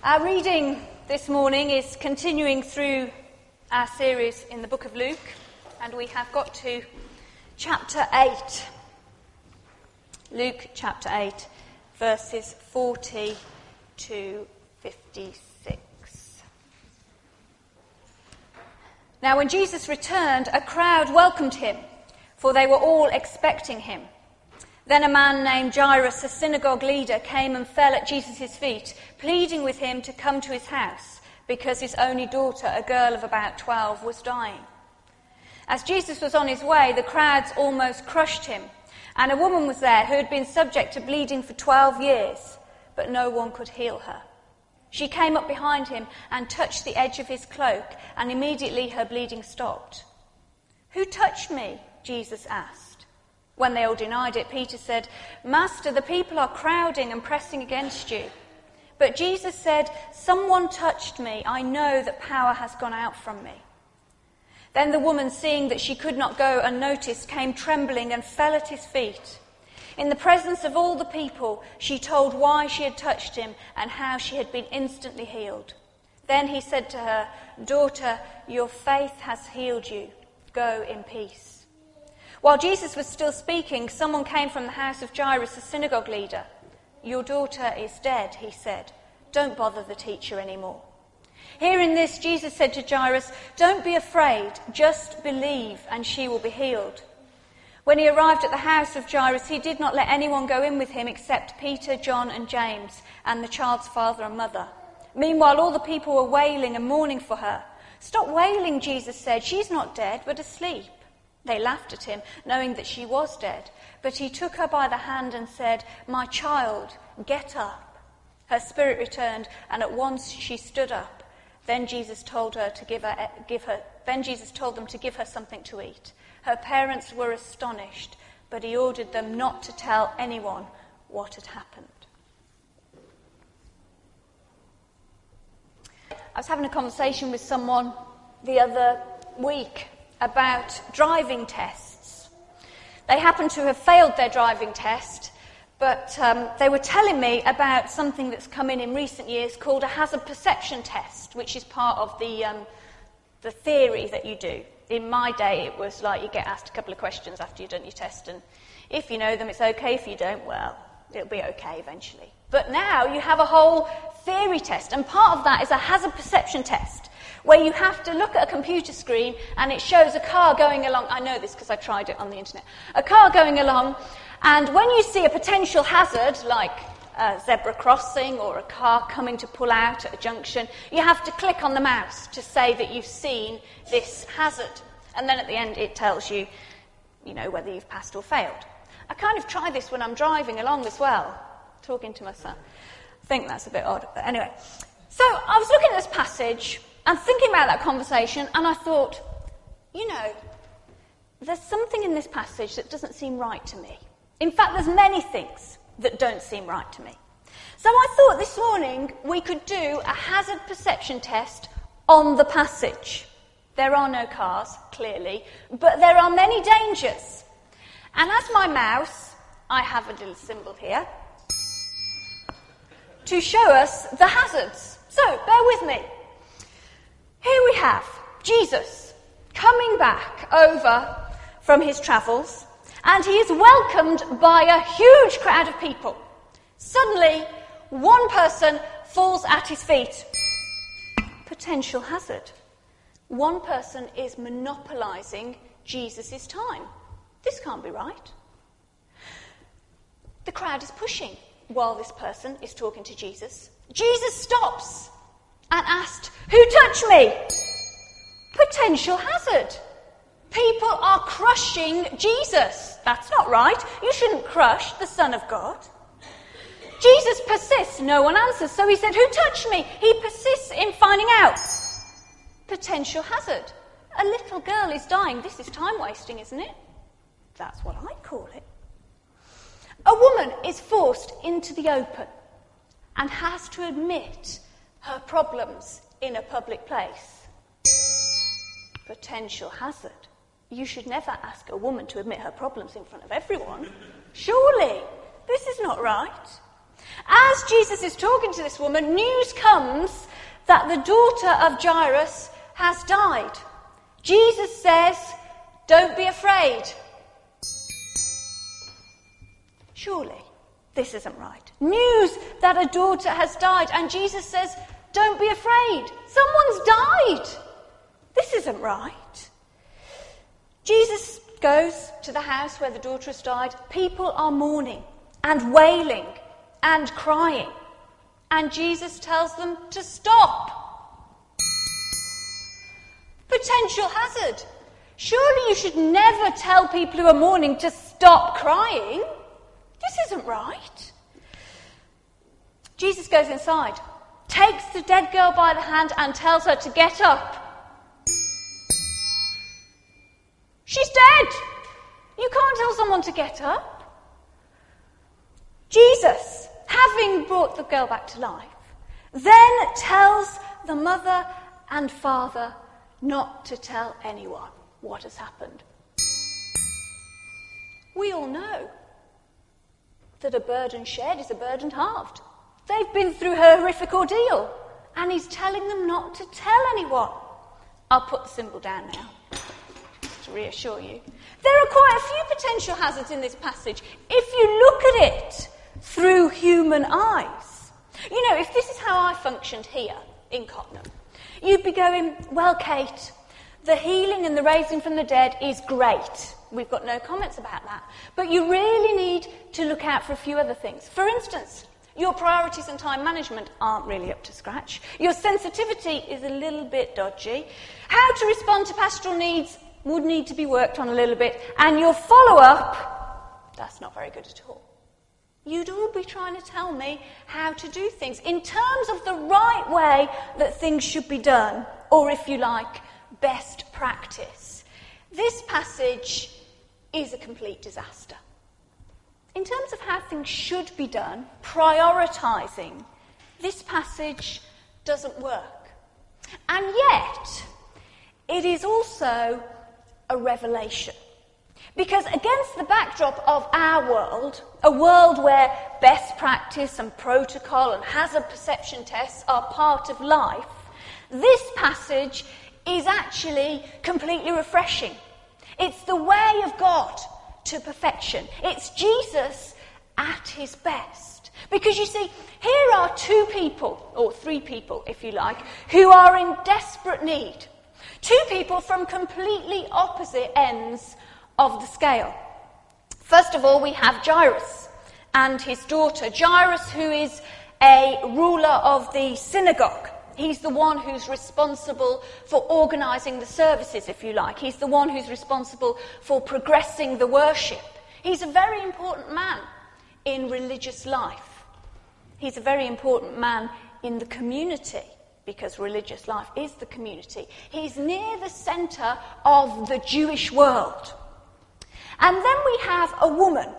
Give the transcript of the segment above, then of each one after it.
Our reading this morning is continuing through our series in the book of Luke, and we have got to chapter 8. Luke chapter 8, verses 40 to 56. Now when Jesus returned, a crowd welcomed him, for they were all expecting him. Then a man named Jairus, a synagogue leader, came and fell at Jesus' feet, pleading with him to come to his house, because his only daughter, a girl of about 12, was dying. As Jesus was on his way, the crowds almost crushed him, and a woman was there who had been subject to bleeding for 12 years, but no one could heal her. She came up behind him and touched the edge of his cloak, and immediately her bleeding stopped. "Who touched me?" Jesus asked. When they all denied it, Peter said, "Master, the people are crowding and pressing against you." But Jesus said, "Someone touched me. I know that power has gone out from me." Then the woman, seeing that she could not go unnoticed, came trembling and fell at his feet. In the presence of all the people, she told why she had touched him and how she had been instantly healed. Then he said to her, "Daughter, your faith has healed you. Go in peace." While Jesus was still speaking, someone came from the house of Jairus, the synagogue leader. "Your daughter is dead," he said. "Don't bother the teacher anymore." Hearing this, Jesus said to Jairus, "Don't be afraid, just believe and she will be healed." When he arrived at the house of Jairus, he did not let anyone go in with him except Peter, John and James, and the child's father and mother. Meanwhile, all the people were wailing and mourning for her. "Stop wailing," Jesus said. "She's not dead, but asleep." They laughed at him, knowing that she was dead. But he took her by the hand and said, "My child, get up." Her spirit returned, and at once she stood up. Then Jesus told them to give her something to eat. Her parents were astonished, but he ordered them not to tell anyone what had happened. I was having a conversation with someone the other week about driving tests. They happened to have failed their driving test, but they were telling me about something that's come in recent years called a hazard perception test, which is part of the theory that you do. In my day, it was like you get asked a couple of questions after you've done your test, and if you know them, it's okay. If you don't, well, it'll be okay eventually. But now you have a whole theory test, and part of that is a hazard perception test, where you have to look at a computer screen and it shows a car going along. I know this because I tried it on the internet. A car going along, and when you see a potential hazard, like a zebra crossing or a car coming to pull out at a junction, you have to click on the mouse to say that you've seen this hazard. And then at the end it tells you, whether you've passed or failed. I kind of try this when I'm driving along as well, talking to myself. I think that's a bit odd, but anyway. So I was looking at this passage and thinking about that conversation, and I thought, there's something in this passage that doesn't seem right to me. In fact, there's many things that don't seem right to me. So I thought this morning we could do a hazard perception test on the passage. There are no cars, clearly, but there are many dangers. And as my mouse, I have a little symbol here to show us the hazards. So, bear with me. Here we have Jesus coming back over from his travels, and he is welcomed by a huge crowd of people. Suddenly, one person falls at his feet. Potential hazard. One person is monopolising Jesus' time. This can't be right. The crowd is pushing while this person is talking to Jesus. Jesus stops and asked, "Who touched me?" Potential hazard. People are crushing Jesus. That's not right. You shouldn't crush the Son of God. Jesus persists. No one answers. So he said, "Who touched me?" He persists in finding out. Potential hazard. A little girl is dying. This is time wasting, isn't it? That's what I call it. A woman is forced into the open and has to admit her problems in a public place. Potential hazard. You should never ask a woman to admit her problems in front of everyone. Surely, this is not right. As Jesus is talking to this woman, news comes that the daughter of Jairus has died. Jesus says, "Don't be afraid." Surely, this isn't right. News that a daughter has died, and Jesus says, "Don't be afraid. Someone's died." This isn't right. Jesus goes to the house where the daughter has died. People are mourning and wailing and crying. And Jesus tells them to stop. Potential hazard. Surely you should never tell people who are mourning to stop crying. This isn't right. Jesus goes inside, takes the dead girl by the hand and tells her to get up. She's dead. You can't tell someone to get up. Jesus, having brought the girl back to life, then tells the mother and father not to tell anyone what has happened. We all know that a burden shared is a burden halved. They've been through a horrific ordeal, and he's telling them not to tell anyone. I'll put the symbol down now to reassure you. There are quite a few potential hazards in this passage if you look at it through human eyes. You know, if this is how I functioned here in Cottenham, you'd be going, "Well, Kate, the healing and the raising from the dead is great. We've got no comments about that. But you really need to look out for a few other things. For instance, your priorities and time management aren't really up to scratch. Your sensitivity is a little bit dodgy. How to respond to pastoral needs would need to be worked on a little bit. And your follow-up, that's not very good at all." You'd all be trying to tell me how to do things in terms of the right way that things should be done, or if you like, best practice. This passage is a complete disaster. In terms of how things should be done, prioritising, this passage doesn't work. And yet, it is also a revelation. Because against the backdrop of our world, a world where best practice and protocol and hazard perception tests are part of life, this passage is actually completely refreshing. It's the way of God to perfection. It's Jesus at his best. Because you see, here are two people, or three people if you like, who are in desperate need. Two people from completely opposite ends of the scale. First of all, we have Jairus and his daughter. Jairus, who is a ruler of the synagogue. He's the one who's responsible for organising the services, if you like. He's the one who's responsible for progressing the worship. He's a very important man in religious life. He's a very important man in the community, because religious life is the community. He's near the centre of the Jewish world. And then we have a woman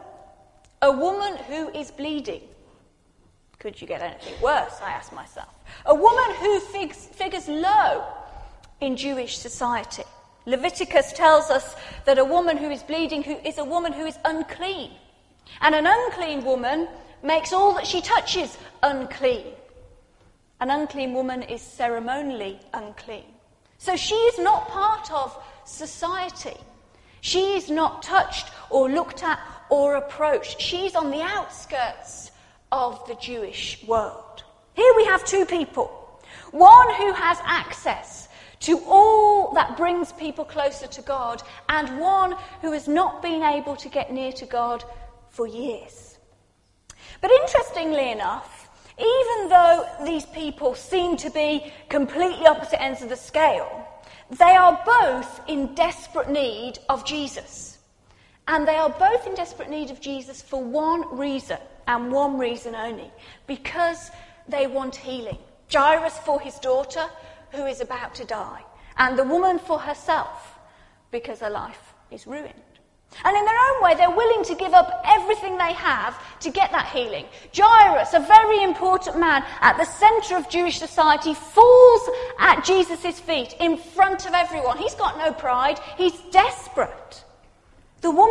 who is bleeding. Could you get anything worse, I ask myself. A woman who figures low in Jewish society. Leviticus tells us that a woman who is bleeding is a woman who is unclean. And an unclean woman makes all that she touches unclean. An unclean woman is ceremonially unclean. So she is not part of society. She is not touched or looked at or approached. She's on the outskirts of the Jewish world. Here we have two people. One who has access to all that brings people closer to God, and one who has not been able to get near to God for years. But interestingly enough, even though these people seem to be completely opposite ends of the scale, they are both in desperate need of Jesus. And they are both in desperate need of Jesus for one reason, and one reason only, because they want healing. Jairus for his daughter, who is about to die, and the woman for herself, because her life is ruined. And in their own way, they're willing to give up everything they have to get that healing. Jairus, a very important man at the centre of Jewish society, falls at Jesus' feet in front of everyone. He's got no pride. He's desperate. The woman,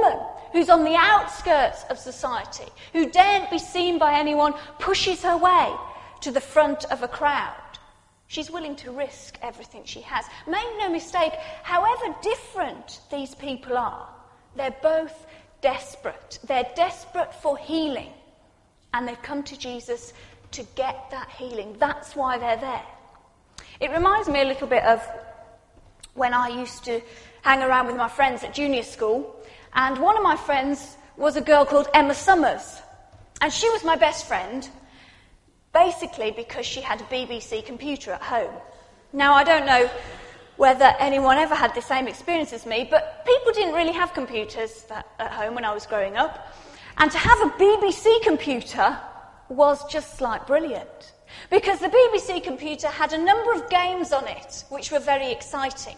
who's on the outskirts of society, who daren't be seen by anyone, pushes her way to the front of a crowd. She's willing to risk everything she has. Make no mistake, however different these people are, they're both desperate. They're desperate for healing. And they've come to Jesus to get that healing. That's why they're there. It reminds me a little bit of when I used to hang around with my friends at junior school. And one of my friends was a girl called Emma Summers. And she was my best friend, basically because she had a BBC computer at home. Now, I don't know whether anyone ever had the same experience as me, but people didn't really have computers at home when I was growing up. And to have a BBC computer was just like brilliant. Because the BBC computer had a number of games on it, which were very exciting.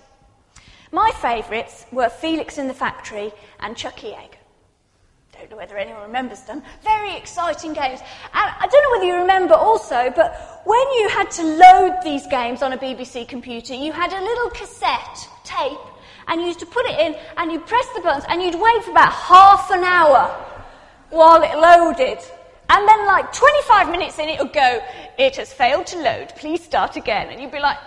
My favourites were Felix in the Factory and Chuckie Egg. Don't know whether anyone remembers them. Very exciting games. And I don't know whether you remember also, but when you had to load these games on a BBC computer, you had a little cassette tape, and you used to put it in, and you'd press the buttons, and you'd wait for about half an hour while it loaded. And then like 25 minutes in, it would go, "It has failed to load, please start again." And you'd be like,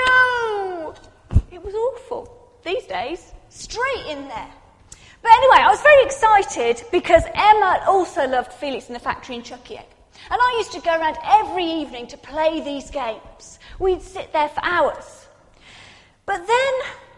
no! It was awful. These days, straight in there. But anyway, I was very excited because Emma also loved Felix in the Factory and Chuckie Egg. And I used to go around every evening to play these games. We'd sit there for hours. But then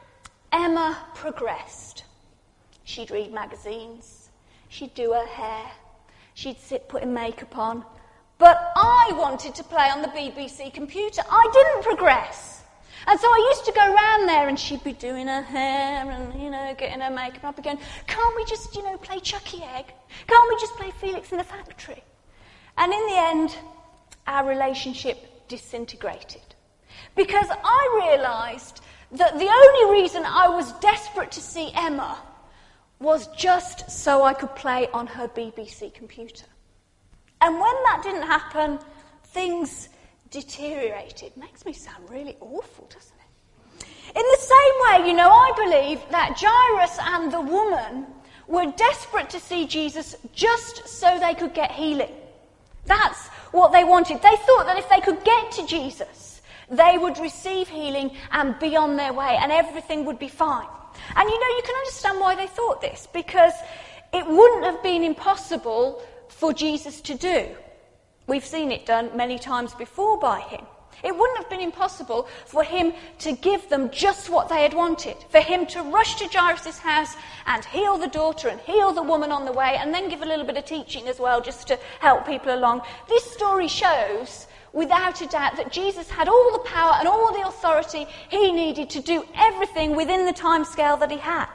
Emma progressed. She'd read magazines. She'd do her hair. She'd sit putting makeup on. But I wanted to play on the BBC computer. I didn't progress. And so I used to go round there and she'd be doing her hair and, getting her makeup up again. Can't we just, play Chuckie Egg? Can't we just play Felix in the Factory? And in the end, our relationship disintegrated. Because I realised that the only reason I was desperate to see Emma was just so I could play on her BBC computer. And when that didn't happen, things deteriorated. Makes me sound really awful, doesn't it? In the same way, I believe that Jairus and the woman were desperate to see Jesus just so they could get healing. That's what they wanted. They thought that if they could get to Jesus, they would receive healing and be on their way and everything would be fine. And you can understand why they thought this, because it wouldn't have been impossible for Jesus to do. We've seen it done many times before by him. It wouldn't have been impossible for him to give them just what they had wanted, for him to rush to Jairus' house and heal the daughter and heal the woman on the way, and then give a little bit of teaching as well, just to help people along. This story shows, without a doubt, that Jesus had all the power and all the authority he needed to do everything within the time scale that he had.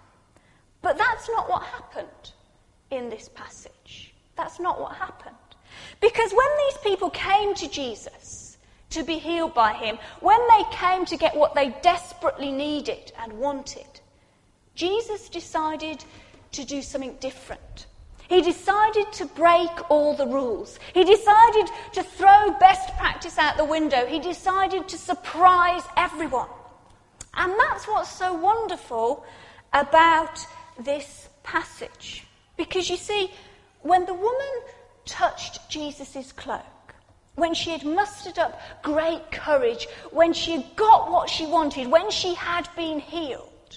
But that's not what happened in this passage. That's not what happened. Because when these people came to Jesus to be healed by him, when they came to get what they desperately needed and wanted, Jesus decided to do something different. He decided to break all the rules. He decided to throw best practice out the window. He decided to surprise everyone. And that's what's so wonderful about this passage. Because you see, when the woman touched Jesus' cloak, when she had mustered up great courage, when she had got what she wanted, when she had been healed,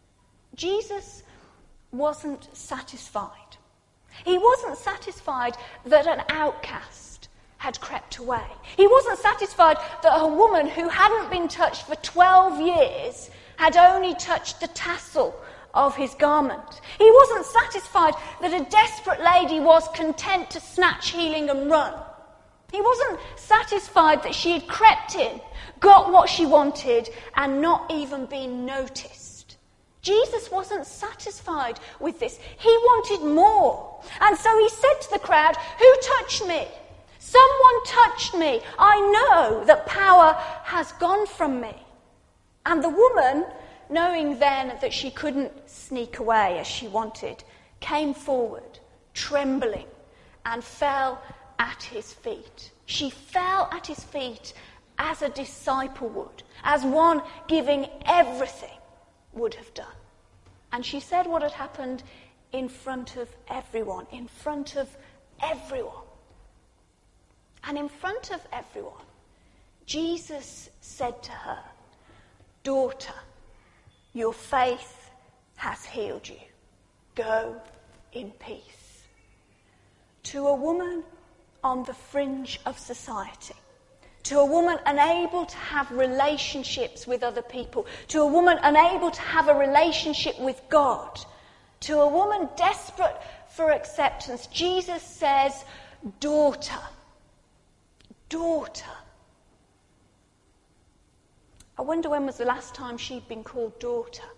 Jesus wasn't satisfied. He wasn't satisfied that an outcast had crept away. He wasn't satisfied that a woman who hadn't been touched for 12 years had only touched the tassel of his garment. He wasn't satisfied that a desperate lady was content to snatch healing and run. He wasn't satisfied that she had crept in, got what she wanted, and not even been noticed. Jesus wasn't satisfied with this. He wanted more. And so he said to the crowd, "Who touched me? Someone touched me. I know that power has gone from me." And the woman, knowing then that she couldn't sneak away as she wanted, came forward, trembling, and fell at his feet. She fell at his feet as a disciple would, as one giving everything would have done. And she said what had happened in front of everyone, in front of everyone. And in front of everyone, Jesus said to her, "Daughter, your faith has healed you. Go in peace." To a woman on the fringe of society, to a woman unable to have relationships with other people, to a woman unable to have a relationship with God, to a woman desperate for acceptance, Jesus says, "Daughter, daughter." I wonder when was the last time she'd been called daughter.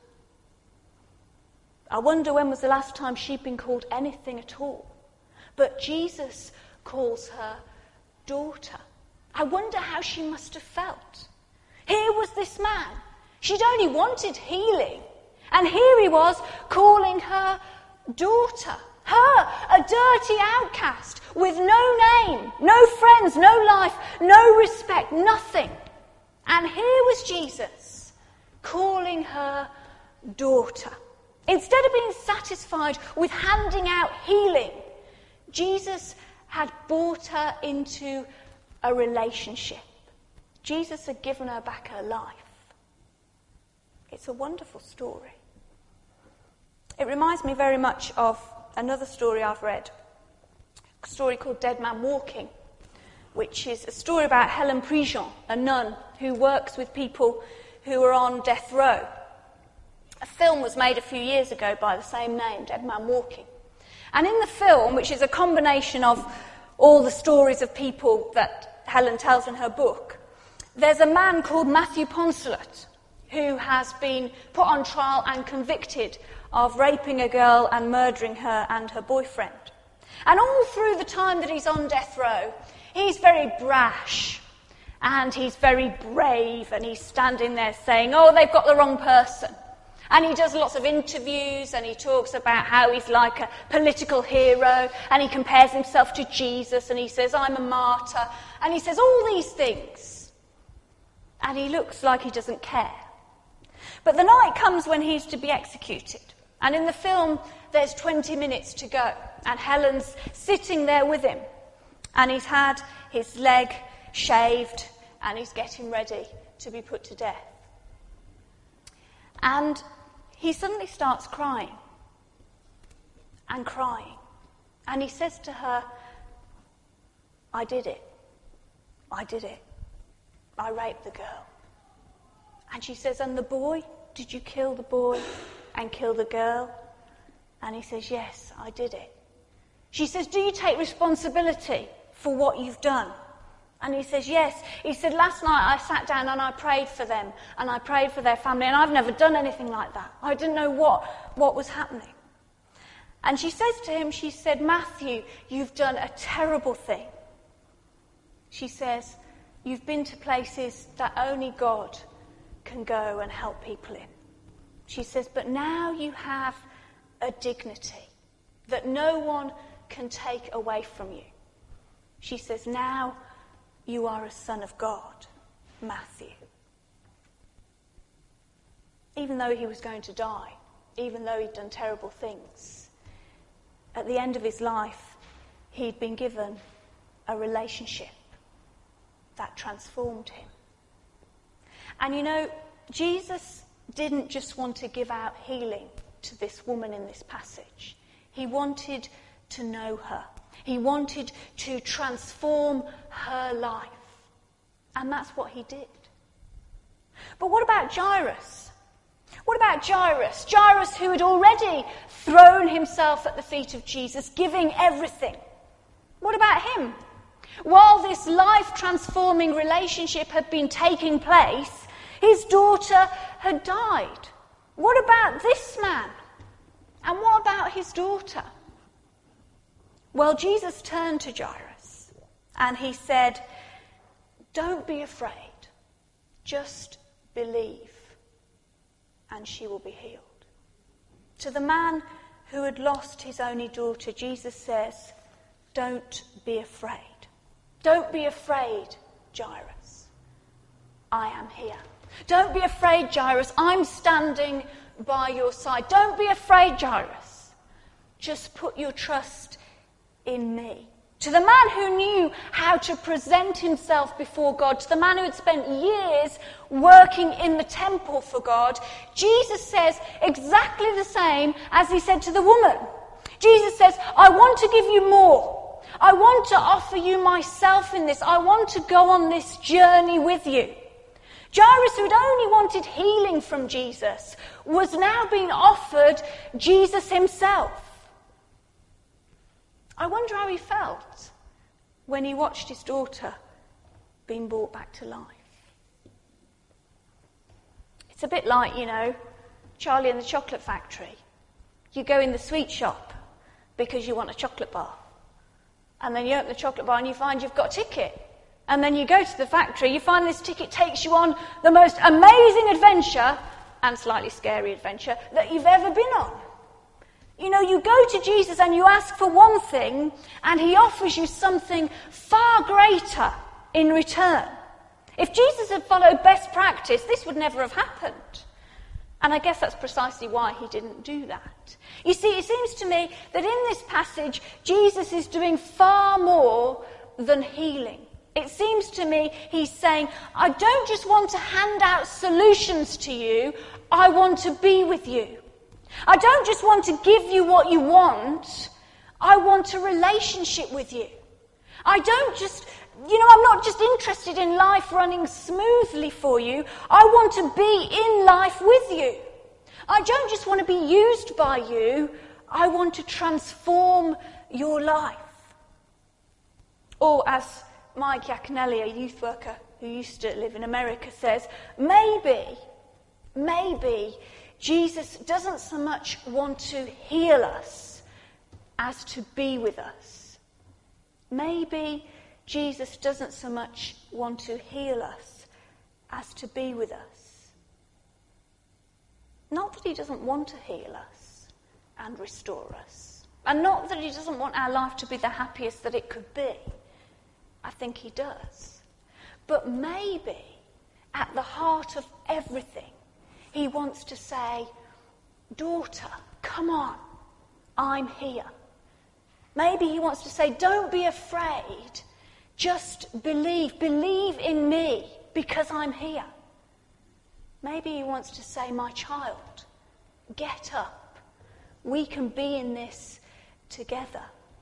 I wonder when was the last time she'd been called anything at all. But Jesus calls her daughter. I wonder how she must have felt. Here was this man. She'd only wanted healing. And here he was calling her daughter. Her, a dirty outcast with no name, no friends, no life, no respect, nothing. And here was Jesus calling her daughter. Instead of being satisfied with handing out healing, Jesus had brought her into a relationship. Jesus had given her back her life. It's a wonderful story. It reminds me very much of another story I've read, a story called Dead Man Walking, which is a story about Helen Prigent, a nun who works with people who are on death row. A film was made a few years ago by the same name, Dead Man Walking. And in the film, which is a combination of all the stories of people that Helen tells in her book, there's a man called Matthew Poncelet who has been put on trial and convicted of raping a girl and murdering her and her boyfriend. And all through the time that he's on death row, he's very brash and he's very brave, and he's standing there saying, "Oh, they've got the wrong person." And he does lots of interviews and he talks about how he's like a political hero, and he compares himself to Jesus, and he says, "I'm a martyr," and he says all these things. And he looks like he doesn't care. But the night comes when he's to be executed. And in the film, there's 20 minutes to go. And Helen's sitting there with him. And he's had his leg shaved and he's getting ready to be put to death. And he suddenly starts crying and crying. And he says to her, "I did it. I did it. I raped the girl." And she says, "And the boy? Did you kill the boy and kill the girl?" And he says, "Yes, I did it." She says, "Do you take responsibility for what you've done?" And he says, "Yes." He said, "Last night I sat down and I prayed for them and I prayed for their family, and I've never done anything like that. I didn't know what was happening." And she says to him, she said, "Matthew, you've done a terrible thing." She says, "You've been to places that only God can go and help people in." She says, "But now you have a dignity that no one can take away from you." She says, "Now you are a son of God, Matthew." Even though he was going to die, even though he'd done terrible things, at the end of his life, he'd been given a relationship that transformed him. And you know, Jesus didn't just want to give out healing to this woman in this passage. He wanted to know her. He wanted to transform her life. And that's what he did. But what about Jairus? What about Jairus? Jairus, who had already thrown himself at the feet of Jesus, giving everything. What about him? While this life-transforming relationship had been taking place, his daughter had died. What about this man? And what about his daughter? Well, Jesus turned to Jairus and he said, "Don't be afraid, just believe, and she will be healed." To the man who had lost his only daughter, Jesus says, "Don't be afraid. Don't be afraid, Jairus. I am here. Don't be afraid, Jairus. I'm standing by your side. Don't be afraid, Jairus. Just put your trust in me. To the man who knew how to present himself before God, to the man who had spent years working in the temple for God, Jesus says exactly the same as he said to the woman. Jesus says, I want to give you more. I want to offer you myself in this. I want to go on this journey with you. Jairus, who had only wanted healing from Jesus, was now being offered Jesus himself. I wonder how he felt when he watched his daughter being brought back to life. It's a bit like, Charlie and the Chocolate Factory. You go in the sweet shop because you want a chocolate bar. And then you open the chocolate bar and you find you've got a ticket. And then you go to the factory, you find this ticket takes you on the most amazing adventure, and slightly scary adventure, that you've ever been on. You go to Jesus and you ask for one thing, and he offers you something far greater in return. If Jesus had followed best practice, this would never have happened. And I guess that's precisely why he didn't do that. You see, it seems to me that in this passage, Jesus is doing far more than healing. It seems to me he's saying, I don't just want to hand out solutions to you, I want to be with you. I don't just want to give you what you want, I want a relationship with you. I don't just, I'm not just interested in life running smoothly for you, I want to be in life with you. I don't just want to be used by you, I want to transform your life. Or as Mike Yaconelli, a youth worker who used to live in America, says, maybe Jesus doesn't so much want to heal us as to be with us. Maybe Jesus doesn't so much want to heal us as to be with us. Not that he doesn't want to heal us and restore us. And not that he doesn't want our life to be the happiest that it could be. I think he does. But maybe at the heart of everything, he wants to say, daughter, come on, I'm here. Maybe he wants to say, don't be afraid, just believe in me because I'm here. Maybe he wants to say, my child, get up. We can be in this together.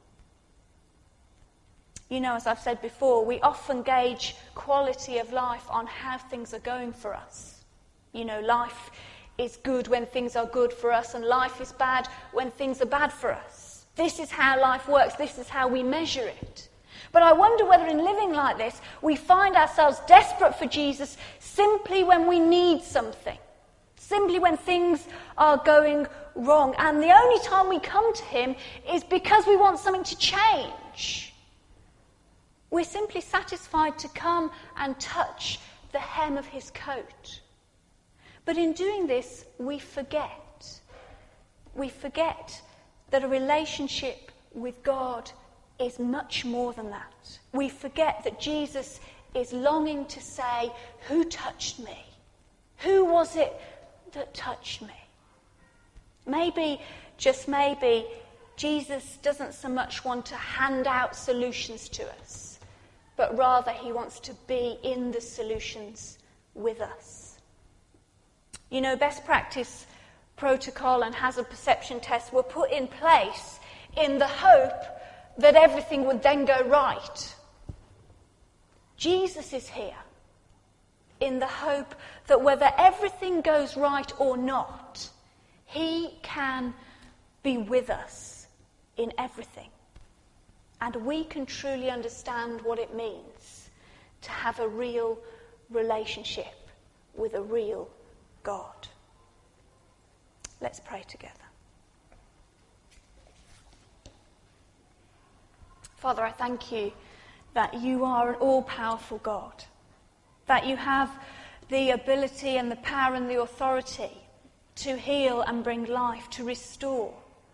As I've said before, we often gauge quality of life on how things are going for us. Life is good when things are good for us, and life is bad when things are bad for us. This is how life works. This is how we measure it. But I wonder whether in living like this, we find ourselves desperate for Jesus simply when we need something, simply when things are going wrong. And the only time we come to him is because we want something to change. We're simply satisfied to come and touch the hem of his coat. But in doing this, we forget. We forget that a relationship with God is much more than that. We forget that Jesus is longing to say, who touched me? Who was it that touched me? Maybe, just maybe, Jesus doesn't so much want to hand out solutions to us, but rather he wants to be in the solutions with us. Best practice protocol and hazard perception tests were put in place in the hope that everything would then go right. Jesus is here in the hope that whether everything goes right or not, he can be with us in everything. And we can truly understand what it means to have a real relationship with a real God. Let's pray together. Father, I thank you that you are an all-powerful God, that you have the ability and the power and the authority to heal and bring life, to restore.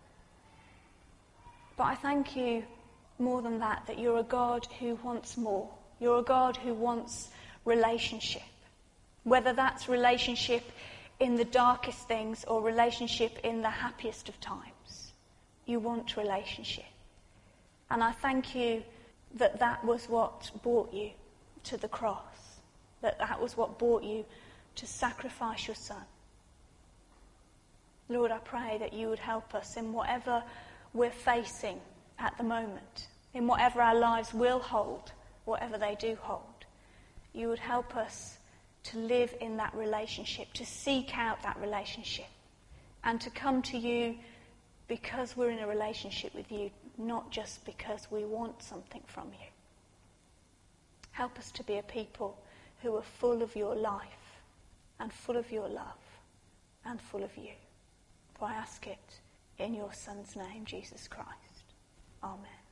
But I thank you more than that, that you're a God who wants more. You're a God who wants relationship. Whether that's relationship in the darkest things or relationship in the happiest of times. You want relationship. And I thank you that that was what brought you to the cross, that was what brought you to sacrifice your son. Lord, I pray that you would help us in whatever we're facing at the moment, in whatever our lives will hold, whatever they do hold. You would help us to live in that relationship, to seek out that relationship, and to come to you because we're in a relationship with you, not just because we want something from you. Help us to be a people who are full of your life and full of your love and full of you. For I ask it in your Son's name, Jesus Christ. Amen.